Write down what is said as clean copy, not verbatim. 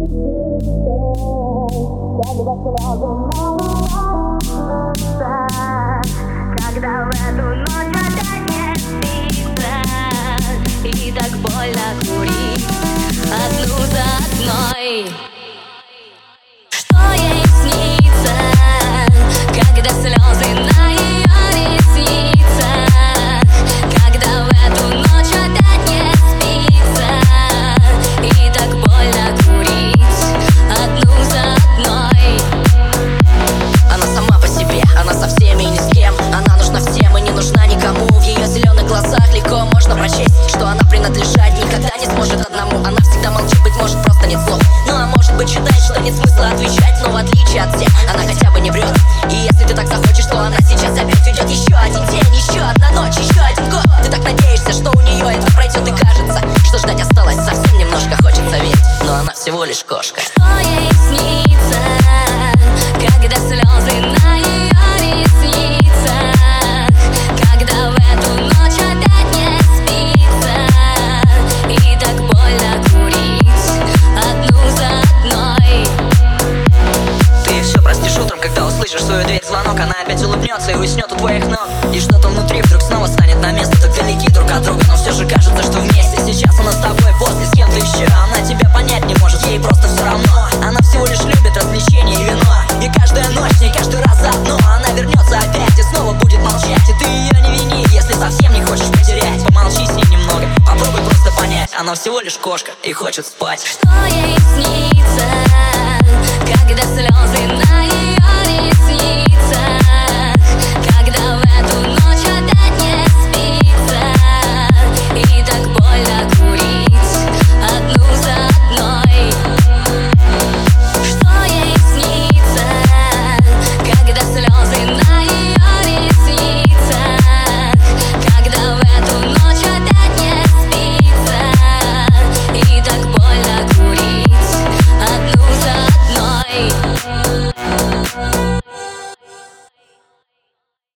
Когда в эту ночь опять не спится, и так больно курить одну за одной. Что ей снится, когда слезы на ее ресницах, когда в эту ночь опять не спится, и так больно курить одну за одной. Она сама по себе, она со всеми и ни с кем. Она нужна всем и не нужна никому. В ее зеленых глазах легко можно прочесть, что она принадлежать никогда не сможет одному. Она всегда молчит, быть может, просто нет слов. Ну а может быть считает, что нет смысла отвечать. Но в отличие от всех, она хотя бы не врет. И если ты так захочешь, то она сейчас опять уйдет. Еще один день, еще одна ночь, еще один год. Ты так надеешься, что у нее это пройдет. И кажется, что ждать осталось совсем немножко. Хочется верить, но она всего лишь кошка. Что ей снится, когда слезы на ее ресницах, когда в эту ночь опять не спится, и так больно курить одну за одной. Ты все простишь утром, когда услышишь свою дверь звонок. Она опять улыбнется и уснет у твоих ног. И что-то внутри вдруг снова станет на место. Так далеки друг от друга, но все же кажется, что вместе. Сейчас она с тобой, после с кем-то еще. Она тебя понять не может, ей просто все равно. Она всего лишь любит развлечения и вино. И каждая ночь, не каждый раз заодно. Она вернется опять и снова будет молчать. И ты ее не вини, если совсем не хочешь потерять. Помолчи с ней немного, попробуй просто понять. Она всего лишь кошка и хочет спать. Что ей снится, когда слезы на